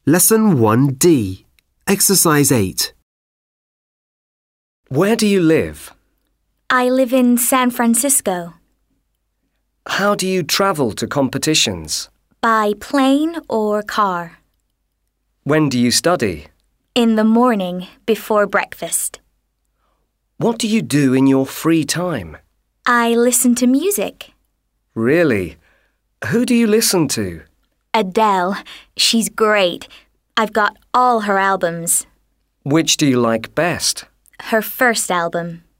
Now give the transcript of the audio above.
Lesson 1D. Exercise 8. Where do you live? I live in San Francisco. How do you travel to competitions? By plane or car? When do you study? In the morning, before breakfast. What do you do in your free time? I listen to music. Really? Who do you listen to? Adele. She's great. I've got all her albums. Which do you like best? Her first album.